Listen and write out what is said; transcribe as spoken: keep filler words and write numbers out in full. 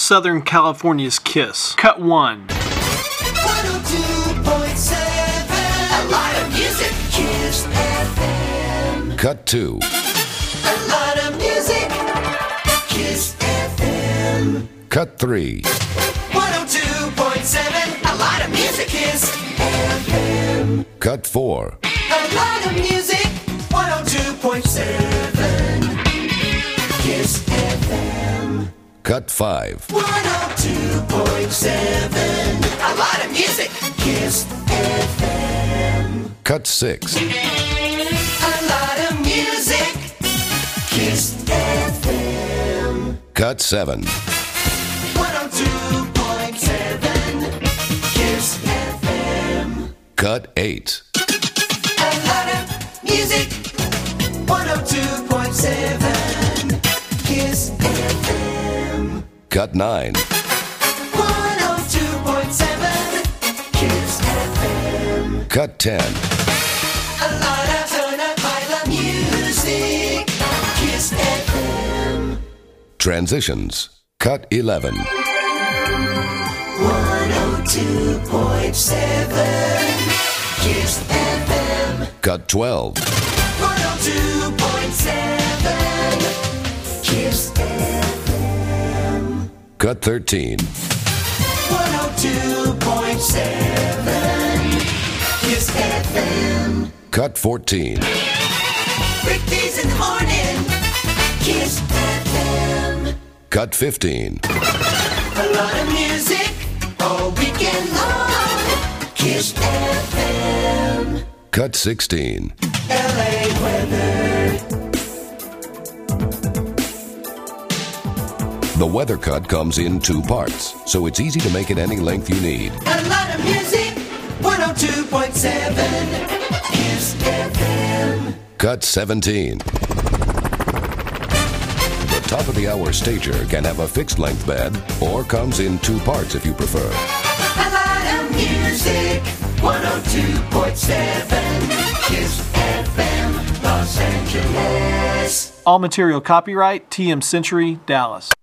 Southern California's Kiss. Cut one. one oh two point seven, a lot of music, Kiss F M. Cut two. A lot of music, Kiss F M. Cut three. one oh two point seven, a lot of music, Kiss F M. Cut four. A lot of music, one oh two point seven, Kiss F M. Cut five. one oh two point seven, a lot of music, Kiss F M. Cut six. A lot of music, Kiss F M. Cut seven. one oh two point seven, Kiss F M. Cut eight. A lot of music, one oh two point seven, Kiss F M. Cut nine. one oh two point seven, Kiss F M. Cut ten. A lot of turn up by the music, Kiss F M. Transitions. Cut eleven. one oh two point seven, Kiss F M. Cut twelve. one oh two point seven, Kiss F M. Cut thirteen. one oh two point seven, Kiss F M. Cut fourteen. Weekdays in the morning, Kiss F M. Cut fifteen. A lot of music all weekend long, Kiss F M. Cut sixteen. L A weather. The weather cut comes in two parts, so it's easy to make it any length you need. A lot of music, one oh two point seven, Kiss F M. Cut seventeen. The top of the hour stager can have a fixed length bed or comes in two parts if you prefer. A lot of music, one oh two point seven, Kiss F M, Los Angeles. All material copyright T M Century, Dallas.